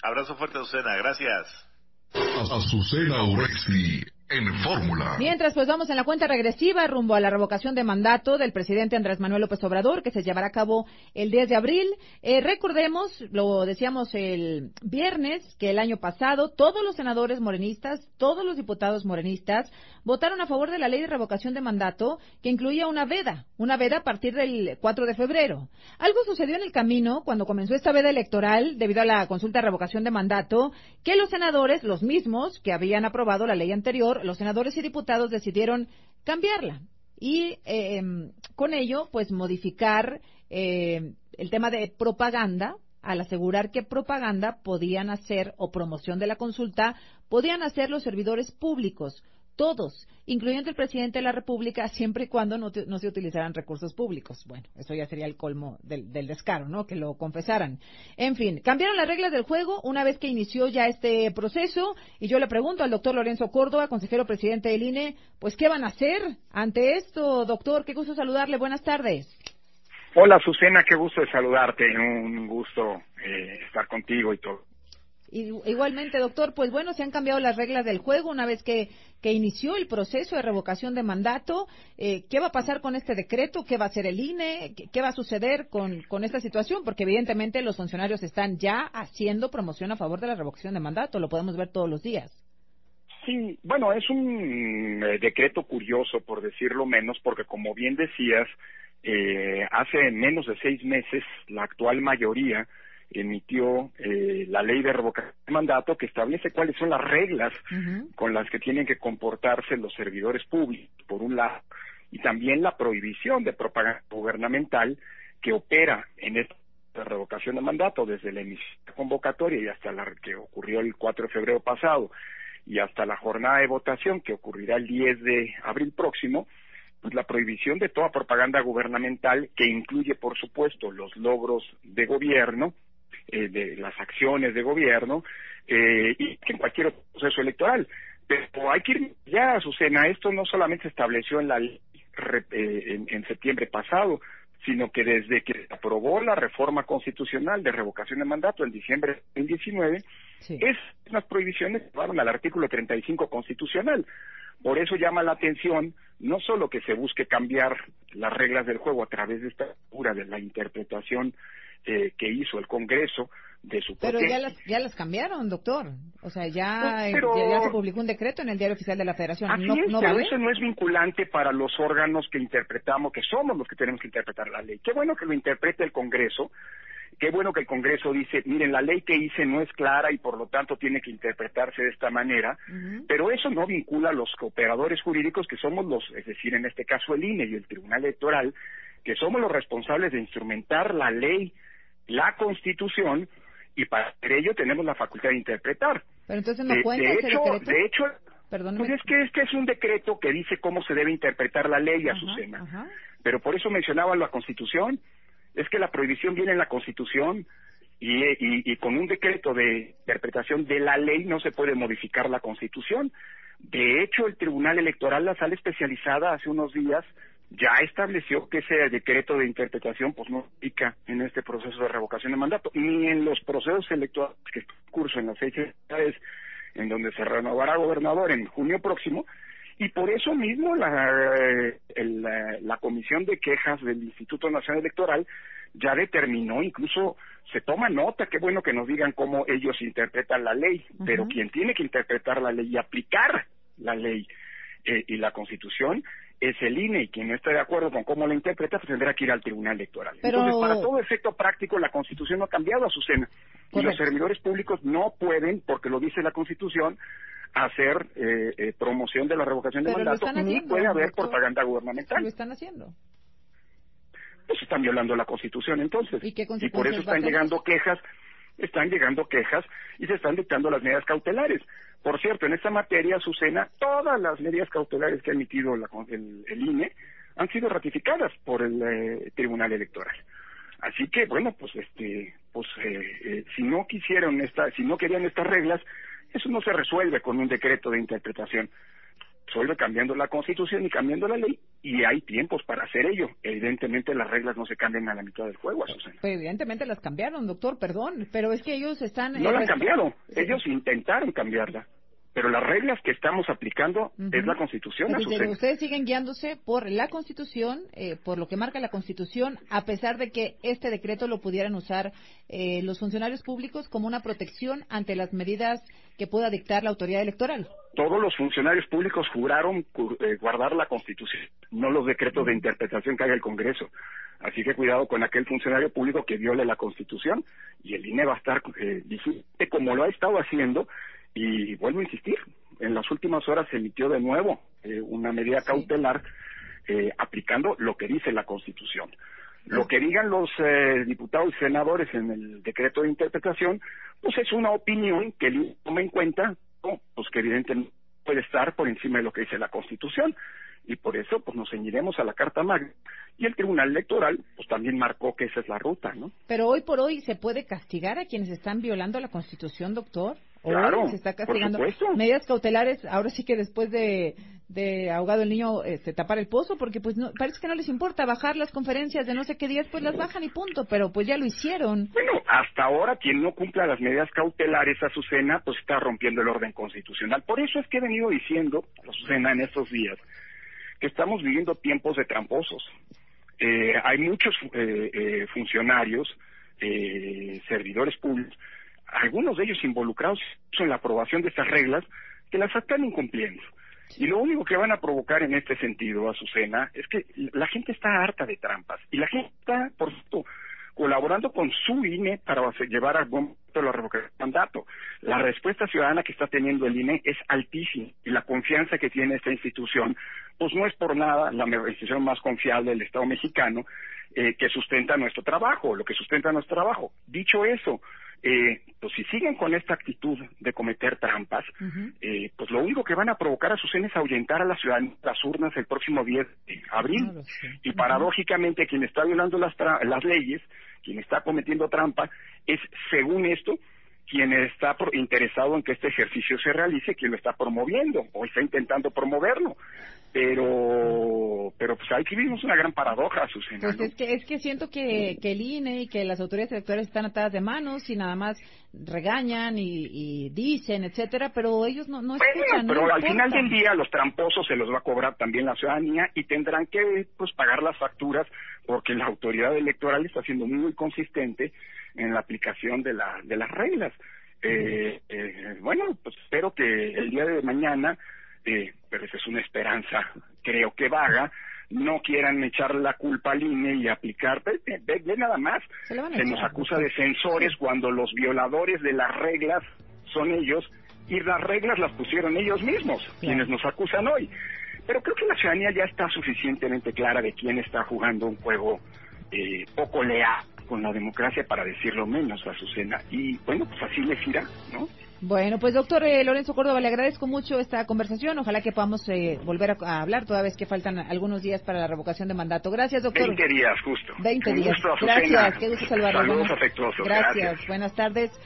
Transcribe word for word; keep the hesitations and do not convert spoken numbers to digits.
Abrazo fuerte, Azucena, gracias. Azucena Urexi en Fórmula. Mientras, pues vamos en la cuenta regresiva rumbo a la revocación de mandato del presidente Andrés Manuel López Obrador, que se llevará a cabo el diez de abril. Eh, recordemos, lo decíamos el viernes, que el año pasado todos los senadores morenistas, todos los diputados morenistas, votaron a favor de la ley de revocación de mandato, que incluía una veda, una veda a partir del cuatro de febrero. Algo sucedió en el camino cuando comenzó esta veda electoral, debido a la consulta de revocación de mandato, que los senadores, los mismos que habían aprobado la ley anterior, los senadores y diputados decidieron cambiarla y eh, con ello pues modificar eh, el tema de propaganda, al asegurar que propaganda podían hacer o promoción de la consulta podían hacer los servidores públicos, todos, incluyendo el presidente de la República, siempre y cuando no, te, no se utilizaran recursos públicos. Bueno, eso ya sería el colmo del, del descaro, ¿no? Que lo confesaran. En fin, cambiaron las reglas del juego una vez que inició ya este proceso, y yo le pregunto al doctor Lorenzo Córdoba, consejero presidente del I N E, pues, ¿qué van a hacer ante esto, doctor? Qué gusto saludarle, buenas tardes. Hola, Azucena, qué gusto de saludarte, un gusto eh, estar contigo y todo. Igualmente, doctor, pues bueno, se han cambiado las reglas del juego una vez que, que inició el proceso de revocación de mandato. Eh, ¿Qué va a pasar con este decreto? ¿Qué va a hacer el I N E? ¿Qué, qué va a suceder con, con esta situación? Porque evidentemente los funcionarios están ya haciendo promoción a favor de la revocación de mandato, lo podemos ver todos los días. Sí, bueno, es un eh, decreto curioso, por decirlo menos, porque como bien decías, eh, hace menos de seis meses la actual mayoría emitió eh, la ley de revocación de mandato, que establece cuáles son las reglas uh-huh. con las que tienen que comportarse los servidores públicos, por un lado, y también la prohibición de propaganda gubernamental que opera en esta revocación de mandato desde la emisión convocatoria y hasta la que ocurrió el cuatro de febrero pasado y hasta la jornada de votación que ocurrirá el diez de abril próximo. Pues la prohibición de toda propaganda gubernamental, que incluye, por supuesto, los logros de gobierno, eh, de las acciones de gobierno, eh, y en cualquier proceso electoral. Pero hay que ir ya, Azucena, esto no solamente se estableció en la ley eh, en, en septiembre pasado, sino que desde que se aprobó la reforma constitucional de revocación de mandato en diciembre de dos mil diecinueve, sí. Esas prohibiciones llevaron al artículo treinta y cinco constitucional. Por eso llama la atención no solo que se busque cambiar las reglas del juego a través de esta figura de la interpretación eh, que hizo el Congreso de su Pero propia... ya las, ya las cambiaron, doctor. O sea, ya, no, pero... ya, ya se publicó un decreto en el Diario Oficial de la Federación. Así ¿No, es, ¿no pero vale? eso no es vinculante para los órganos que interpretamos, que somos los que tenemos que interpretar la ley. Qué bueno que lo interprete el Congreso. Qué bueno que el Congreso dice, miren, la ley que hice no es clara y por lo tanto tiene que interpretarse de esta manera, uh-huh. pero eso no vincula a los operadores jurídicos que somos los, es decir, en este caso el I N E y el Tribunal Electoral, que somos los responsables de instrumentar la ley, la Constitución, y para ello tenemos la facultad de interpretar. Pero entonces no de, cuenta de ese hecho, decreto. De hecho, Perdóneme. pues es que este es un decreto que dice cómo se debe interpretar la ley, ajá, Azucena. Ajá. Pero por eso mencionaba la Constitución. Es que la prohibición viene en la Constitución y, y, y con un decreto de interpretación de la ley no se puede modificar la Constitución. De hecho, el Tribunal Electoral, la sala especializada, hace unos días ya estableció que ese decreto de interpretación pues no aplica en este proceso de revocación de mandato, ni en los procesos electorales que curso en las seis ciudades en donde se renovará gobernador en junio próximo. Y por eso mismo la, el, la, la Comisión de Quejas del Instituto Nacional Electoral ya determinó, incluso se toma nota, qué bueno que nos digan cómo ellos interpretan la ley, uh-huh. pero quien tiene que interpretar la ley y aplicar la ley eh, y la Constitución es el I N E, y quien no esté de acuerdo con cómo la interpreta, pues tendrá que ir al Tribunal Electoral. Pero... Entonces, para todo efecto práctico, la Constitución no ha cambiado, Azucena, y los servidores públicos no pueden, porque lo dice la Constitución, hacer eh, eh, promoción de la revocación de Pero mandato, ni puede haber doctor, propaganda gubernamental. Lo están haciendo. Pues están violando la Constitución entonces. ¿Y qué consecuencias y por eso están llegando quejas, están llegando quejas y se están dictando las medidas cautelares. Por cierto, en esta materia, Azucena, todas las medidas cautelares que ha emitido la, el, el I N E han sido ratificadas por el eh, Tribunal Electoral. Así que, bueno, pues este, pues eh, eh, si no quisieron esta, si no querían estas reglas, eso no se resuelve con un decreto de interpretación. resuelve cambiando la Constitución y cambiando la ley, y hay tiempos para hacer ello. Evidentemente las reglas no se cambian a la mitad del juego, Azucena. Pues evidentemente las cambiaron, doctor, perdón, pero es que ellos están... No eh, la han resp- cambiado, ellos intentaron cambiarla, pero las reglas que estamos aplicando Ujú. es la Constitución, Es decir, Azucena. ustedes siguen guiándose por la Constitución, eh, por lo que marca la Constitución, a pesar de que este decreto lo pudieran usar eh, los funcionarios públicos como una protección ante las medidas que pueda dictar la autoridad electoral. Todos los funcionarios públicos juraron cu- eh, guardar la Constitución, no los decretos de interpretación que haga el Congreso. Así que cuidado con aquel funcionario público que viole la Constitución, y el I N E va a estar eh, vigilante como lo ha estado haciendo. Y vuelvo a insistir, en las últimas horas se emitió de nuevo eh, una medida cautelar eh, aplicando lo que dice la Constitución. Lo que digan los eh, diputados y senadores en el decreto de interpretación, pues es una opinión que el I N E toma en cuenta, ¿no? Pues que evidentemente puede estar por encima de lo que dice la Constitución, y por eso pues nos ceñiremos a la Carta Magna, y el Tribunal Electoral pues también marcó que esa es la ruta, ¿no? Pero hoy por hoy se puede castigar a quienes están violando la Constitución, doctor. Hoy Claro, se está por castigando. supuesto. Medidas cautelares, ahora sí que después de, de ahogado el niño, este, tapar el pozo, porque pues no, parece que no les importa bajar las conferencias de no sé qué días, pues las bajan y punto, pero pues ya lo hicieron. Bueno, hasta ahora quien no cumpla las medidas cautelares, Azucena, pues está rompiendo el orden constitucional. Por eso es que he venido diciendo, Azucena, en estos días, que estamos viviendo tiempos de tramposos. Eh, hay muchos eh, eh, funcionarios, eh, servidores públicos, algunos de ellos involucrados en la aprobación de estas reglas, que las están incumpliendo. Y lo único que van a provocar en este sentido, Azucena, es que la gente está harta de trampas, y la gente está, por supuesto, colaborando con su I N E para llevar a buen puerto la revocación de mandato. La respuesta ciudadana que está teniendo el I N E es altísima, y la confianza que tiene esta institución, pues no es por nada la institución más confiable del Estado mexicano, eh, que sustenta nuestro trabajo, lo que sustenta nuestro trabajo. Dicho eso, eh, pues si siguen con esta actitud de cometer trampas, uh-huh. eh, pues lo único que van a provocar a sus es ahuyentar a la ciudadanía las urnas el próximo diez de abril. Claro, sí. Y paradójicamente quien está violando las, tra- las leyes, quien está cometiendo trampa, es, según esto, quien está pro- interesado en que este ejercicio se realice, quien lo está promoviendo o está intentando promoverlo. Pero, pero pues aquí vivimos una gran paradoja, Azucena. Pues ¿no? es que es que siento que, que el I N E y que las autoridades electorales están atadas de manos y nada más regañan y, y dicen, etcétera, pero ellos no, no bueno, escuchan. Pero no al importa. final del día los tramposos se los va a cobrar también la ciudadanía y tendrán que pues pagar las facturas porque la autoridad electoral está siendo muy consistente en la aplicación de la de las reglas. Eh, eh, bueno, pues espero que el día de mañana, eh, pero esa es una esperanza, creo que vaga, no quieran echar la culpa al I N E y aplicar, ve, ve, ve nada más, se, se echar, nos acusa de censores sí. cuando los violadores de las reglas son ellos y las reglas las pusieron ellos mismos, sí. quienes nos acusan hoy. Pero creo que la ciudadanía ya está suficientemente clara de quién está jugando un juego eh, poco leal con la democracia, para decirlo menos, Azucena. Y bueno, pues así les irá, ¿no? Bueno, pues doctor eh, Lorenzo Córdoba, le agradezco mucho esta conversación. Ojalá que podamos eh, volver a, a hablar, toda vez que faltan algunos días para la revocación de mandato. Gracias, doctor. veinte días, justo. veinte Un días. gusto, Azucena. Gracias, qué gusto saludarlo. Saludos Buenas... afectuosos. Gracias. Gracias. Buenas tardes.